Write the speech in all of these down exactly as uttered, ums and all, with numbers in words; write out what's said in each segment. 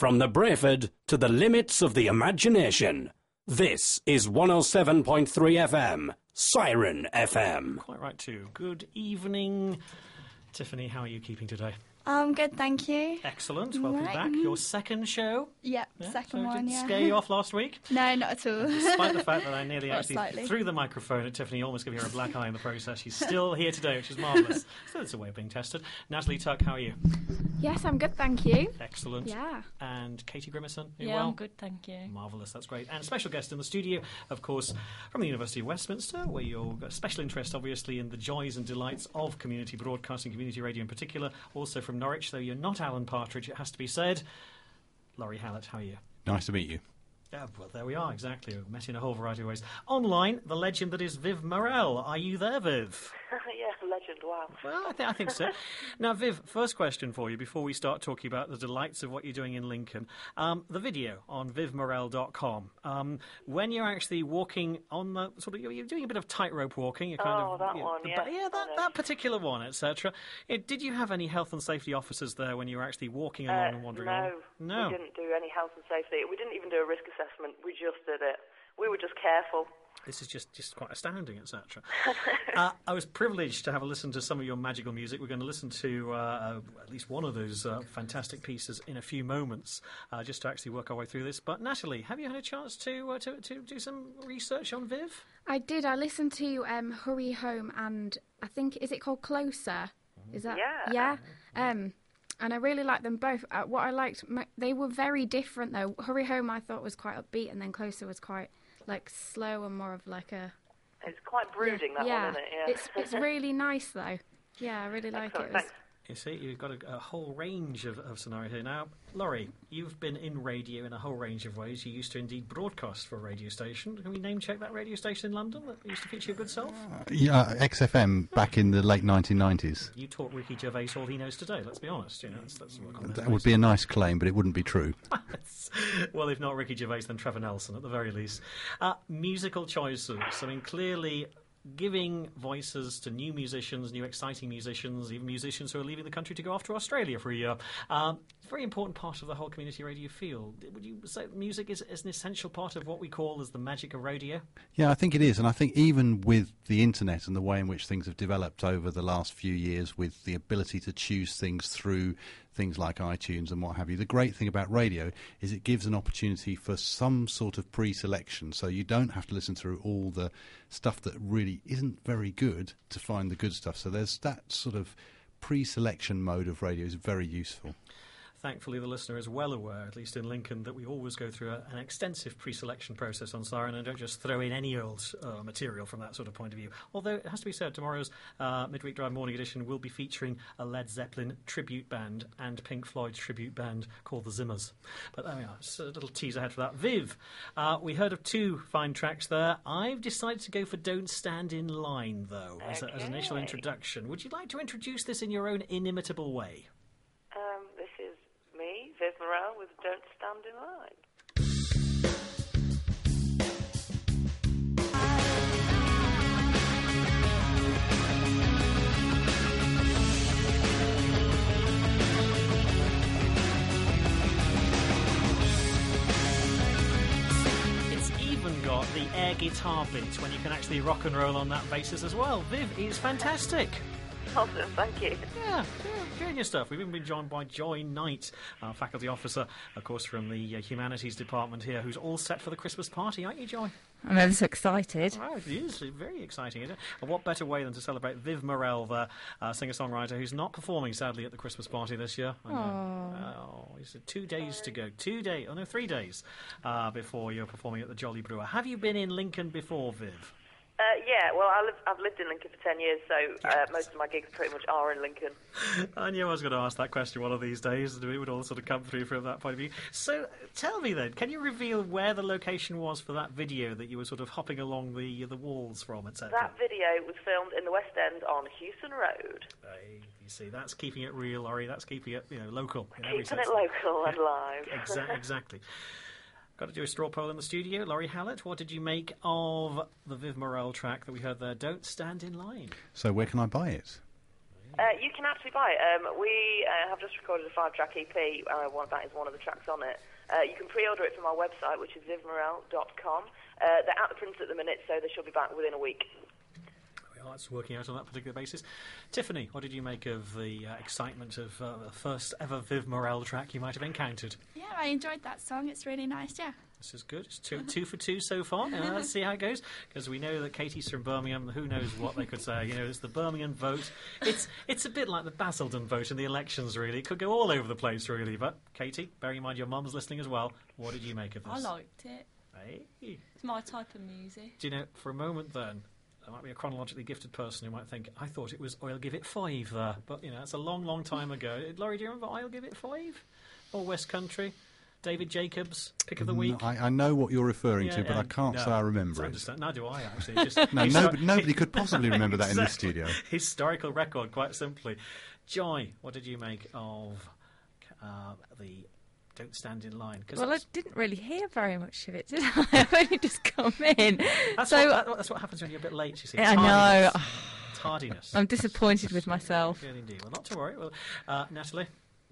From the Brayford to the limits of the imagination. This is one oh seven point three F M, Siren F M. Quite right too. Good evening. Tiffany, how are you keeping today? Um, good, thank you. Excellent. Welcome Right. back. Your second show. Yep, Yeah, second so one, did yeah. scare you off last week? No, not at all. Despite the fact that I nearly Not actually slightly. threw the microphone at Tiffany, almost giving her a black eye in the process. She's still here today, which is marvellous. So it's a way of being tested. Natalie Tuck, how are you? Yes, I'm good, thank you. Excellent. Yeah. And Katie Grimison, you Yeah, well? I'm good, thank you. Marvellous, that's great. And special guest in the studio, of course, from the University of Westminster, where you've got a special interest, obviously, in the joys and delights of community broadcasting, community radio in particular. Also from Norwich, though you're not Alan Partridge, it has to be said. Laurie Hallett, how are you? Nice to meet you. Yeah, well, there we are, exactly. We've met in a whole variety of ways. Online, the legend that is Viv Morel. Are you there, Viv? Yeah, legend, wow. Well, I, th- I think so. Now, Viv, first question for you before we start talking about the delights of what you're doing in Lincoln. Um, the video on viv morel dot com. Um, when you're actually walking on the sort of, you're, you're doing a bit of tightrope walking. You're kind Oh, of, that you know, one, the- yeah. Yeah, that, I know. that particular one, et cetera. Did you have any health and safety officers there when you were actually walking along Uh, and wandering no, along? No. we didn't do any health and safety. We didn't even do a risk assessment. We just did it. We were just careful. This is just, just quite astounding, et cetera. uh, I was privileged to have a listen to some of your magical music. We're going to listen to uh, uh, at least one of those uh, fantastic pieces in a few moments, uh, just to actually work our way through this. But Natalie, have you had a chance to uh, to, to do some research on Viv? I did. I listened to um, Hurry Home and I think, is it called Closer? Is that? Yeah. Yeah. Um, and I really liked them both. Uh, what I liked, m- they were very different though. Hurry Home I thought was quite upbeat and then Closer was quite like slow and more of like a... It's quite brooding, that yeah. one, isn't it? Yeah. It's, it's really nice though. Yeah, I really like Excellent, it. It was, thanks. You see, you've got a, a whole range of, of scenarios here. Now, Laurie, you've been in radio in a whole range of ways. You used to indeed broadcast for a radio station. Can we name-check that radio station in London that used to feature your good self? Yeah, X F M back in the late nineteen nineties. You taught Ricky Gervais all he knows today, let's be honest. You know, that's, that's work on That would be a nice claim, but it wouldn't be true. Well, if not Ricky Gervais, then Trevor Nelson at the very least. Uh, musical choices. I mean, clearly giving voices to new musicians, new exciting musicians, even musicians who are leaving the country to go off to Australia for a year. Um, it's a very important part of the whole community radio field. Would you say music is, is an essential part of what we call as the magic of radio? Yeah, I think it is. And I think even with the internet and the way in which things have developed over the last few years, with the ability to choose things through things like iTunes and what have you, the great thing about radio is it gives an opportunity for some sort of pre-selection. So you don't have to listen through all the stuff that really isn't very good to find the good stuff. So there's that sort of pre-selection mode of radio is very useful. Thankfully, the listener is well aware, at least in Lincoln, that we always go through a, an extensive pre-selection process on Siren and don't just throw in any old uh, material from that sort of point of view. Although, it has to be said, tomorrow's uh, Midweek Drive Morning Edition will be featuring a Led Zeppelin tribute band and Pink Floyd's tribute band called the Zimmers. But there we are, just a little tease ahead for that. Viv, uh, we heard of two fine tracks there. I've decided to go for Don't Stand in Line, though, as, a, as an initial Okay. introduction. Would you like to introduce this in your own inimitable way? Um, this is me, Viv Morel, with Don't Stand in Line. It's even got the air guitar bit when you can actually rock and roll on that basis as well. Viv is fantastic. Awesome, thank you. Yeah, yeah, doing your stuff. We've even been joined by Joy Knight, our faculty officer, of course, from the uh, humanities department here, who's all set for the Christmas party, aren't you, Joy? I'm ever so excited. Wow, it is very exciting, isn't it? And what better way than to celebrate Viv Morel, the uh, singer-songwriter, who's not performing, sadly, at the Christmas party this year. I know. Oh, it's two days to go. Two days, oh no, three days uh, before you're performing at the Jolly Brewer. Have you been in Lincoln before, Viv? Uh, yeah, well, I live, I've lived in Lincoln for ten years, so uh, most of my gigs pretty much are in Lincoln. I knew I was going to ask that question one of these days, and it would all sort of come through from that point of view. So, tell me then, can you reveal where the location was for that video that you were sort of hopping along the the walls from, et cetera? That video was filmed in the West End on Houston Road. Hey, you see, that's keeping it real, Laurie. That's keeping it, you know, local. In every Keeping sense. it local and live. Exa- exactly. Got to do a straw poll in the studio. Laurie Hallett, what did you make of the Viv Morel track that we heard there? Don't Stand in Line. So where can I buy it? Uh, you can actually buy it. Um, we uh, have just recorded a five-track E P. Uh, one, that is one of the tracks on it. Uh, you can pre-order it from our website, which is viv morel dot com. Uh, they're at the print at the minute, so they should be back within a week. Well, that's working out on that particular basis. Tiffany, what did you make of the uh, excitement of uh, the first ever Viv Morel track you might have encountered? Yeah, I enjoyed that song. It's really nice, yeah. This is good. It's two, two for two so far. Uh, let's see how it goes, because we know that Katie's from Birmingham. Who knows what they could say? You know, it's the Birmingham vote. It's it's a bit like the Basildon vote in the elections, really. It could go all over the place, really. But Katie, bearing in mind your mum's listening as well, what did you make of this? I liked it. Hey. It's my type of music. Do you know, for a moment then, there might be a chronologically gifted person who might think, I thought it was I'll Give It Five there. But, you know, it's a long, long time ago. Laurie, do you remember I'll Give It Five? Or West Country? David Jacobs, Pick of the Week? No, I, I know what you're referring Yeah, to, but uh, I can't no, say I remember I it. understand. Neither do I, actually. It's just No, histor- nobody, nobody could possibly remember that in this Exactly. studio. Historical record, quite simply. Joy, what did you make of uh, the Don't Stand in Line? 'Cause Well, I that's, didn't really hear very much of it, did I? I've only just come in. that's, so what, that, that's what happens when you're a bit late, you see. I know. Tardiness. Tardiness. I'm disappointed with myself. Good indeed. Well, not to worry. Well, uh, Natalie?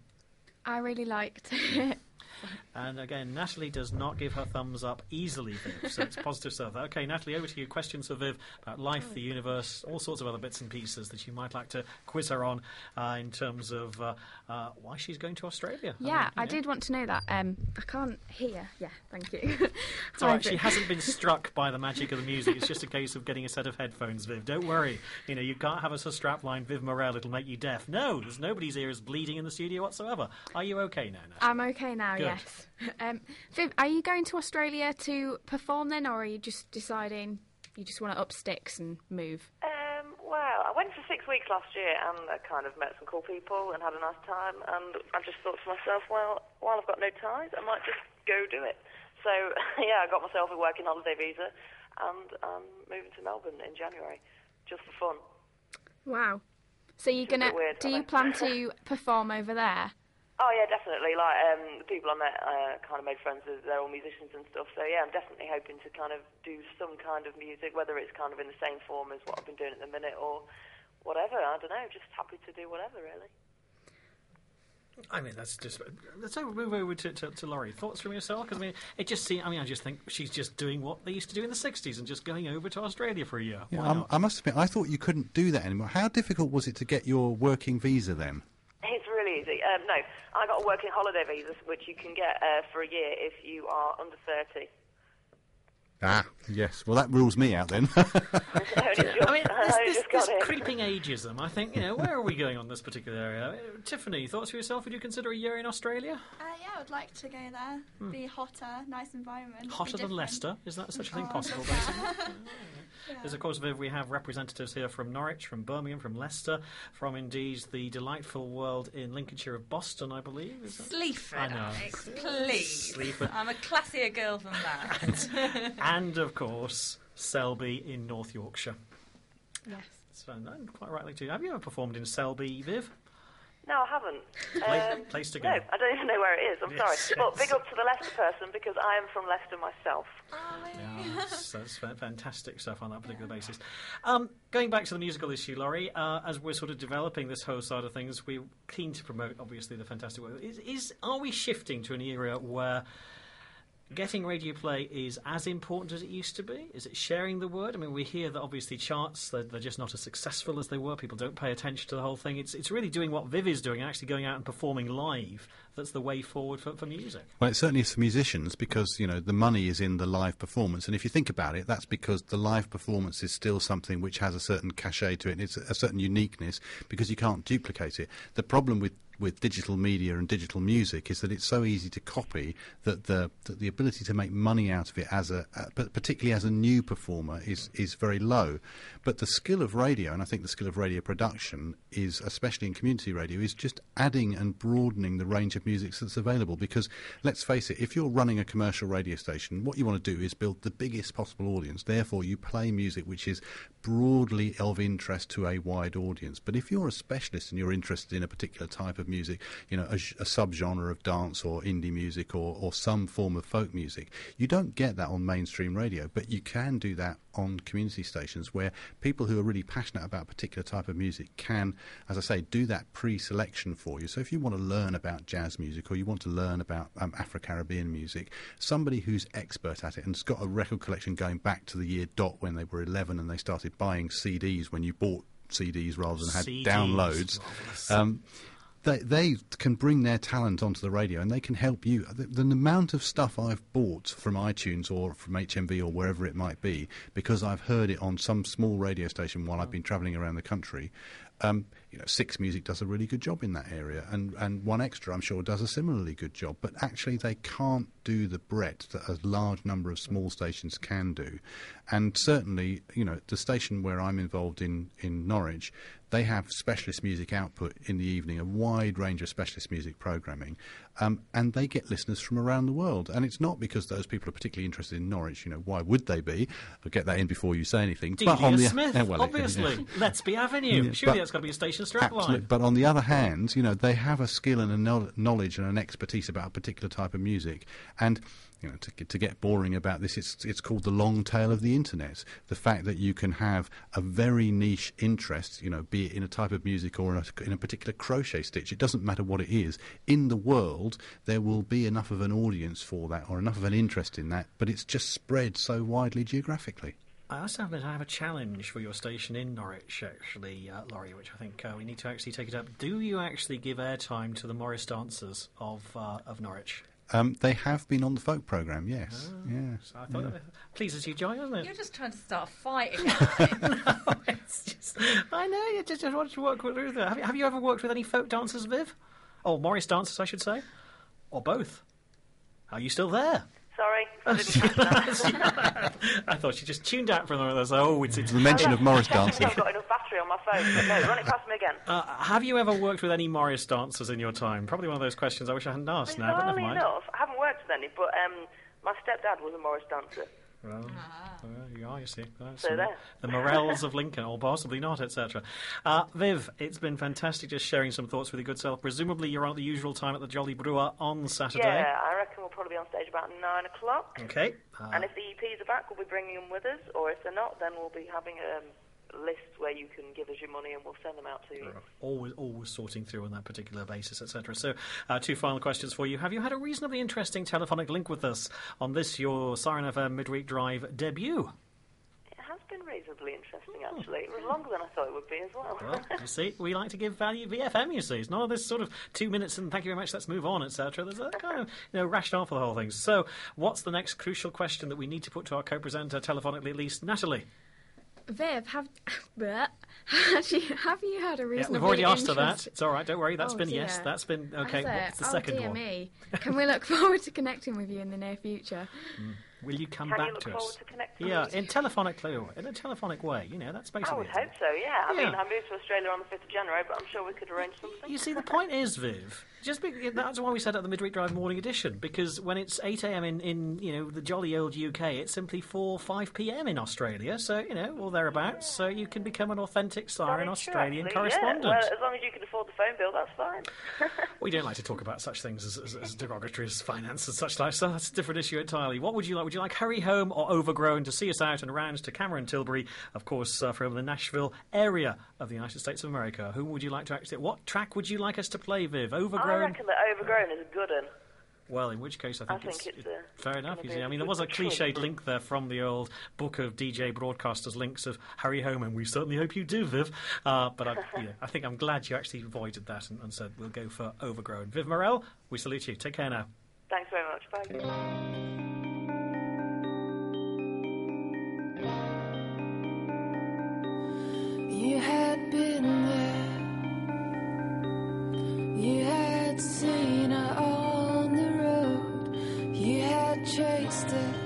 I really liked it. And again, Natalie does not give her thumbs up easily, Viv, so it's positive stuff. Okay, Natalie, over to you. Questions for Viv about life, the universe, all sorts of other bits and pieces that you might like to quiz her on uh, in terms of uh, uh, why she's going to Australia. Yeah, mean, you I know. did want to know that. Um, I can't hear. Yeah, thank you. It's all right, she hasn't been struck by the magic of the music. It's just a case of getting a set of headphones, Viv. Don't worry. You know, you can't have us a strapline Viv Morel, it'll make you deaf. No, there's nobody's ears bleeding in the studio whatsoever. Are you okay now, Natalie? I'm okay now, Good. yes. Um, Viv, are you going to Australia to perform then, or are you just deciding you just want to up sticks and move? Um, well, I went for six weeks last year and I kind of met some cool people and had a nice time, and I just thought to myself, well, while I've got no ties, I might just go do it. So, yeah, I got myself a working holiday visa and I'm moving to Melbourne in January, just for fun. Wow. So you're It's a bit gonna? weird, do I you know. plan to perform over there? Oh, yeah, definitely. Like, um, the people I met, uh, kind of made friends with, they're all musicians and stuff. So, yeah, I'm definitely hoping to kind of do some kind of music, whether it's kind of in the same form as what I've been doing at the minute or whatever. I don't know, just happy to do whatever, really. I mean, that's just. Let's move over to, to, to Laurie. Thoughts from yourself? Because, I mean, it just seems. I mean, I just think she's just doing what they used to do in the sixties and just going over to Australia for a year. Yeah, Why I'm- not? I must admit, I thought you couldn't do that anymore. How difficult was it to get your working visa then? It's really easy. Um, no, I got a working holiday visa, which you can get uh, for a year if you are under thirty. Ah, yes. Well, that rules me out then. I only just, I mean, I this, only this, just got this it. creeping ageism, I think, you know, where are we going on this particular area? Uh, Tiffany, thoughts for yourself? Would you consider a year in Australia? Uh, yeah, I would like to go there. Be hotter, nice environment. be Hotter than different. Leicester? Is that such a thing Oh, possible, yeah. basically? Because, of course, Viv, we have representatives here from Norwich, from Birmingham, from Leicester, from, indeed, the delightful world in Lincolnshire of Boston, I believe. Is that? Sleaford, I know. Alex, please. Sleaford. I'm a classier girl than that. And, of course, Selby in North Yorkshire. Yes. So, no, quite rightly too. Have you ever performed in Selby, Viv? No, I haven't. Place- Um, place to go. No, I don't even know where it is. I'm Yes, sorry. But yes. big up to the Leicester person because I am from Leicester myself. Yeah, that's, that's fa- fantastic stuff on that particular basis. Um, going back to the musical issue, Laurie, uh, as we're sort of developing this whole side of things, we're keen to promote, obviously, the fantastic work. Is, is are we shifting to an era where getting radio play is as important as it used to be? Is it sharing the word? I mean, we hear that obviously charts, they're, they're just not as successful as they were. People don't pay attention to the whole thing. It's it's really doing what Viv is doing, actually going out and performing live. That's the way forward for, for music. Well, it certainly is for musicians because, you know, the money is in the live performance. And if you think about it, that's because the live performance is still something which has a certain cachet to it. And it's a certain uniqueness because you can't duplicate it. The problem with with digital media and digital music is that it's so easy to copy that the that the ability to make money out of it as a uh, but particularly as a new performer is is very low. But the skill of radio, and I think the skill of radio production is, especially in community radio, is just adding and broadening the range of music that's available. Because let's face it, if you're running a commercial radio station, what you want to do is build the biggest possible audience. Therefore, you play music which is broadly of interest to a wide audience. But if you're a specialist and you're interested in a particular type of of music, you know, a, a subgenre of dance or indie music or, or some form of folk music. You don't get that on mainstream radio, but you can do that on community stations where people who are really passionate about a particular type of music can, as I say, do that pre-selection for you. So if you want to learn about jazz music or you want to learn about um, Afro-Caribbean music, somebody who's expert at it and's got a record collection going back to the year dot when they were eleven and they started buying C Ds when you bought C Ds rather than had C Ds, downloads. Um, They, they can bring their talent onto the radio and they can help you. The, the amount of stuff I've bought from iTunes or from H M V or wherever it might be because I've heard it on some small radio station while I've been travelling around the country. Um, you know, Six Music does a really good job in that area, and, and One Extra, I'm sure, does a similarly good job. But actually, they can't do the breadth that a large number of small stations can do. And certainly, you know, the station where I'm involved in, in Norwich, they have specialist music output in the evening, a wide range of specialist music programming, um, and they get listeners from around the world. And it's not because those people are particularly interested in Norwich. You know, why would they be? I'll get that in before you say anything. Delia but on the, Smith, uh, well, obviously. yeah. Let's be Avenue. Yeah, Surely but- that's got to be a station strap Absolutely. line. But on the other hand, you know, they have a skill and a no- knowledge and an expertise about a particular type of music. And, you know, to, get- to get boring about this, it's, it's called the long tail of the internet. The fact that you can have a very niche interest, you know, be it in a type of music or in a, in a particular crochet stitch, it doesn't matter what it is. In the world, there will be enough of an audience for that or enough of an interest in that, but it's just spread so widely geographically. I also have, I have a challenge for your station in Norwich, actually, uh, Laurie, which I think uh, we need to actually take it up. Do you actually give airtime to the Morris dancers of uh, of Norwich? Um, they have been on the folk programme, yes. Oh, yeah. So I thought yeah. it pleases you, Joy, doesn't it? You're just trying to start a fight again. No, it's just, I know, you just, just want to work with Luther. Have you, have you ever worked with any folk dancers, Viv? Or Morris dancers, I should say? Or both? Are you still there? Sorry, I didn't catch that. I thought she just tuned out for a moment. I was like, oh, it's... it's The mention of Morris I don't dancing. think I've got enough battery on my phone. But no, run it past me again. Uh, have you ever worked with any Morris dancers in your time? Probably one of those questions I wish I hadn't asked now, but never Bizarrely mind. enough, I haven't worked with any, but um, my stepdad was a Morris dancer. Well, well, you are, you see. That's So the- there. The Morels of Lincoln, or possibly not, et cetera. Uh, Viv, it's been fantastic just sharing some thoughts with your good self. Presumably you're on at the usual time at the Jolly Brewer on Saturday. Yeah, I reckon we'll probably be on stage about nine o'clock. Okay. Uh, And if the E Ps are back, we'll be bringing them with us, or if they're not, then we'll be having a list where you can give us your money and we'll send them out to you. always, always sorting through on that particular basis, et cetera. So, uh, two final questions for you. Have you had a reasonably interesting telephonic link with us on this, your Siren F M Midweek Drive debut? It has been reasonably interesting, actually. It was longer than I thought it would be as well. Well, you see, we like to give value V F M, you see. It's not this sort of two minutes and thank you very much, let's move on, et cetera. There's a kind of, you know, rationale for the whole thing. So, what's the next crucial question that we need to put to our co-presenter, telephonically at least? Natalie? Viv, have have you, have you had a Yeah, reasonably we've already asked her that. interest- It's all right, don't worry. That's Oh, been, yes, dear. that's been, okay. Has it? What's the oh, second dear one? me. Can we look forward to connecting with you in the near future? Will you come Can back you look to forward us? to connecting Yeah, with in telephonic in a telephonic way, you know, that's basically I would it. hope so, yeah. I Yeah. mean, I moved to Australia on the fifth of January, but I'm sure we could arrange something. You see, the point is, Viv, just be, that's why we set up the Midweek Drive morning edition, because when it's eight a.m. in, in, you know, the jolly old U K, it's simply four, five p.m. in Australia, so, you know, or thereabouts, so you can become an authentic Siren That is true, Australian actually, correspondent. Yeah. Well, as long as you can afford the phone bill, that's fine. We don't like to talk about such things as, as, as derogatory as finance and such like, so that's a different issue entirely. What would you like? Would you like Hurry Home or Overgrown to see us out and around to Cameron Tilbury, of course, uh, from the Nashville area of the United States of America? Who would you like to actually... What track would you like us to play, Viv? I Overgrown? reckon that Overgrown is a good one. Well, in which case I think, I think it's, it's, uh, fair enough. gonna You be see, a I mean, there good was a choice. cliched link there from the old book of D J broadcasters links of Hurry Home, and we certainly hope you do, Viv. Uh, but I, you know, I think I'm glad you actually avoided that and, and said we'll go for Overgrown. Viv Morel, we salute you. Take care now. Thanks very much. Bye. You had been there, you had seen her on the road, you had traced her